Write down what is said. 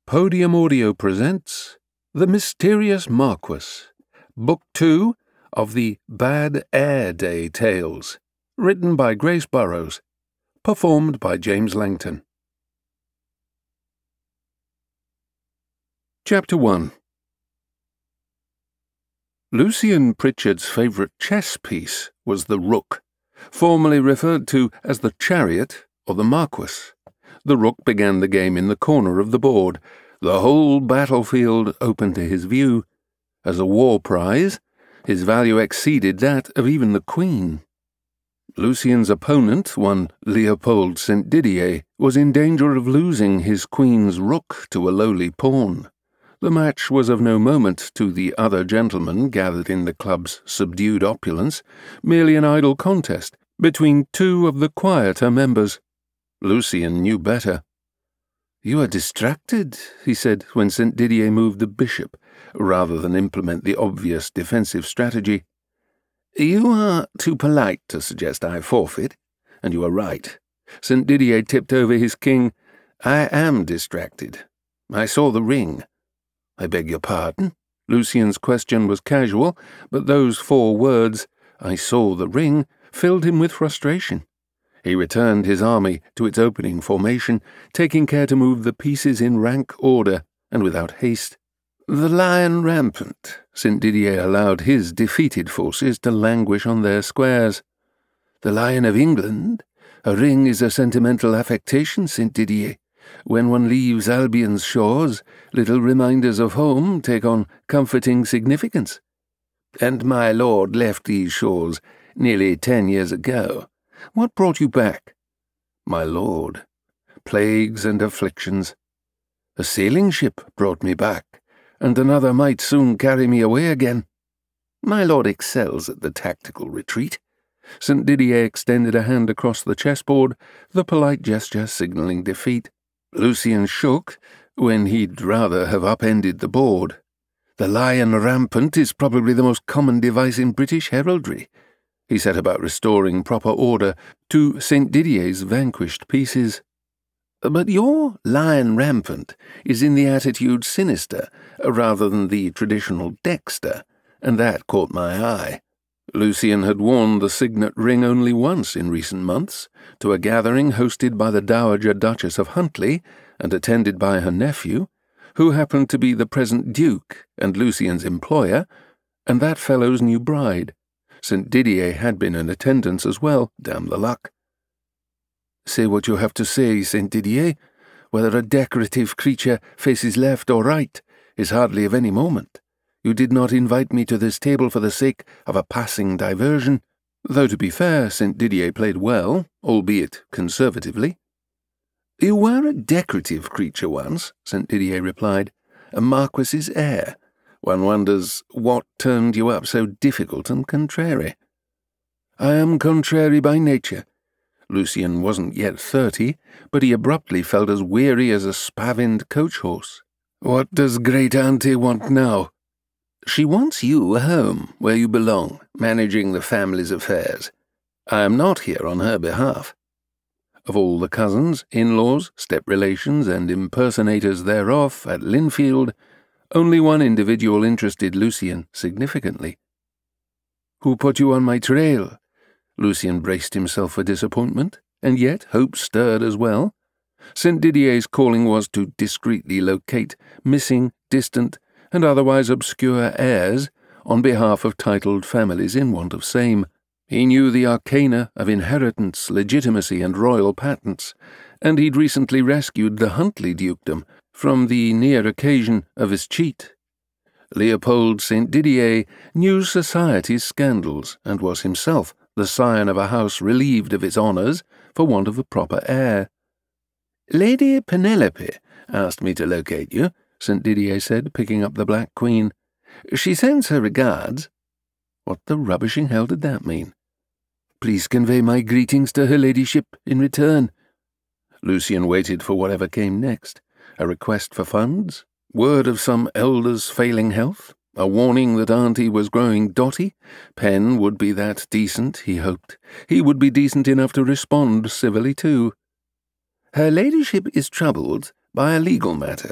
Podium Audio presents The Mysterious Marquis, Book 2 of the Bad Air Day Tales, written by Grace Burrows, performed by James Langton. Chapter 1. Lucian Pritchard's favourite chess piece was the rook, formerly referred to as the chariot or the marquis. The rook began the game in the corner of the board, the whole battlefield open to his view. As a war prize, his value exceeded that of even the queen. Lucian's opponent, one Leopold St. Didier, was in danger of losing his queen's rook to a lowly pawn. The match was of no moment to the other gentlemen gathered in the club's subdued opulence, merely an idle contest between two of the quieter members. Lucian knew better. "You are distracted," he said when St. Didier moved the bishop, rather than implement the obvious defensive strategy. "You are too polite to suggest I forfeit, and you are right." St. Didier tipped over his king. "I am distracted. I saw the ring." "I beg your pardon?" Lucian's question was casual, but those 4 words, "I saw the ring," filled him with frustration. He returned his army to its opening formation, taking care to move the pieces in rank order and without haste. "The lion rampant," St. Didier allowed his defeated forces to languish on their squares. "The Lion of England? A ring is a sentimental affectation, St. Didier. When one leaves Albion's shores, little reminders of home take on comforting significance. And my lord left these shores nearly 10 years ago. What brought you back?" "My lord, plagues and afflictions. A sailing ship brought me back, and another might soon carry me away again." "My lord excels at the tactical retreat." St. Didier extended a hand across the chessboard, the polite gesture signalling defeat. Lucian shook when he'd rather have upended the board. "The lion rampant is probably the most common device in British heraldry." He set about restoring proper order to St. Didier's vanquished pieces. "But your lion rampant is in the attitude sinister rather than the traditional dexter, and that caught my eye." Lucian had worn the signet ring only once in recent months, to a gathering hosted by the Dowager Duchess of Huntly and attended by her nephew, who happened to be the present Duke and Lucian's employer, and that fellow's new bride. St. Didier had been in attendance as well, damn the luck. "Say what you have to say, St. Didier. Whether a decorative creature faces left or right is hardly of any moment. You did not invite me to this table for the sake of a passing diversion." Though, to be fair, St. Didier played well, albeit conservatively. "You were a decorative creature once," St. Didier replied. "A marquis's heir. One wonders what turned you up so difficult and contrary." "I am contrary by nature." Lucian wasn't yet 30, but he abruptly felt as weary as a spavined coach-horse. "What does great-auntie want now?" "She wants you home, where you belong, managing the family's affairs. I am not here on her behalf." Of all the cousins, in-laws, step-relations, and impersonators thereof at Linfield, only one individual interested Lucian significantly. "Who put you on my trail?" Lucian braced himself for disappointment, and yet hope stirred as well. St. Didier's calling was to discreetly locate missing, distant, and otherwise obscure heirs on behalf of titled families in want of same. He knew the arcana of inheritance, legitimacy, and royal patents, and he'd recently rescued the Huntly dukedom from the near occasion of his cheat. Leopold St. Didier knew society's scandals, and was himself the scion of a house relieved of its honours for want of a proper heir. "Lady Penelope asked me to locate you," St. Didier said, picking up the Black Queen. "She sends her regards." What the rubbishing hell did that mean? "Please convey my greetings to her ladyship in return." Lucian waited for whatever came next. A request for funds? Word of some elder's failing health? A warning that auntie was growing dotty? Pen would be that decent, he hoped. He would be decent enough to respond civilly too. "Her ladyship is troubled by a legal matter,"